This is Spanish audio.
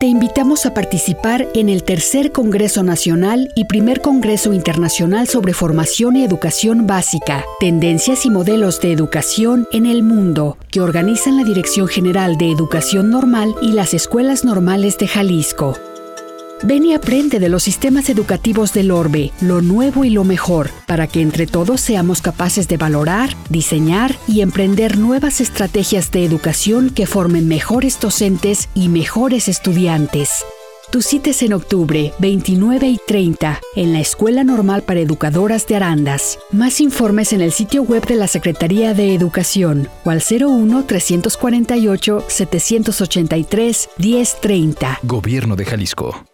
Te invitamos a participar en el Tercer Congreso Nacional y Primer Congreso Internacional sobre Formación y Educación Básica, Tendencias y Modelos de Educación en el Mundo, que organizan la Dirección General de Educación Normal y las Escuelas Normales de Jalisco. Ven y aprende de los sistemas educativos del Orbe, lo nuevo y lo mejor, para que entre todos seamos capaces de valorar, diseñar y emprender nuevas estrategias de educación que formen mejores docentes y mejores estudiantes. Tu cita es en octubre, 29 y 30, en la Escuela Normal para Educadoras de Arandas. Más informes en el sitio web de la Secretaría de Educación o al 01-348-783-1030. Gobierno de Jalisco.